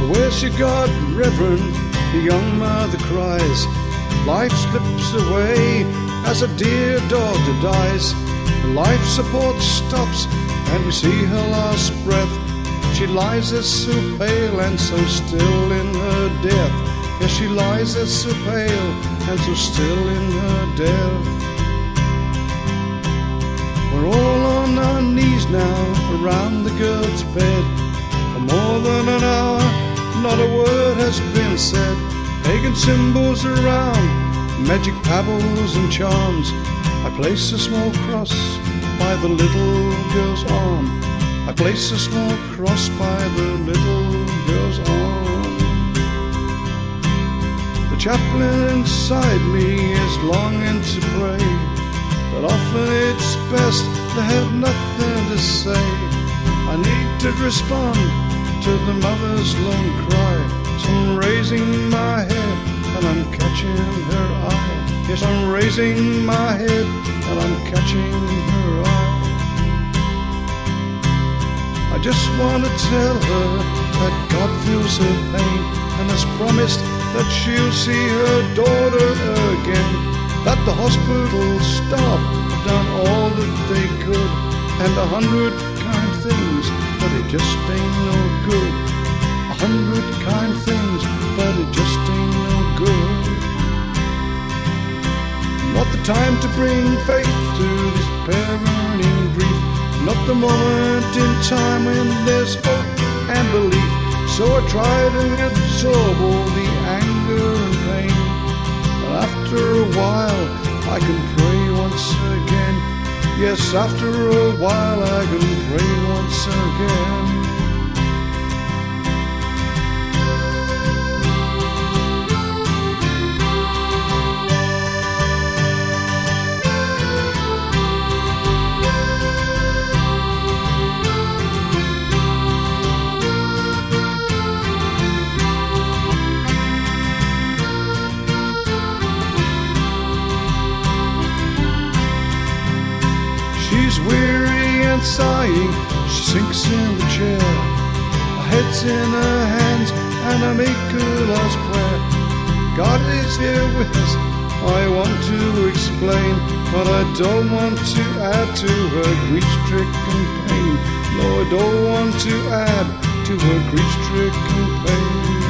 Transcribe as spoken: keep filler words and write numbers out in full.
So where's your God, Reverend? The young mother cries. Life slips away as a dear daughter dies. The life support stops and we see her last breath. She lies there so pale and so still in her death. Yes, she lies there so pale and so still in her death. We're all on our knees now around the girl's bed. For more than an hour, not a word has been said. Pagan symbols around, magic pebbles and charms. I place a small cross by the little girl's arm. I place a small cross by the little girl's arm. The chaplain inside me is longing to pray, but often it's best to have nothing to say. I need to respond to the mother's lone cry. So I'm raising my head and I'm catching her eye. Yes, I'm raising my head and I'm catching her eye. I just want to tell her that God feels her pain and has promised that she'll see her daughter again. That the hospital staff have done all that they could, and a hundred kind things, but it just ain't no good. A hundred kind things, but it just ain't no good. Not the time to bring faith to this parent in grief. Not the moment in time when there's hope and belief. So I try to absorb all the anger and pain, but after a while I can pray once again. Yes, after a while I can pray once again. She's weary and sighing, she sinks in the chair. Her head's in her hands and I make her last prayer. God is here with us, I want to explain, but I don't want to add to her grief-stricken pain. No, I don't want to add to her grief-stricken pain.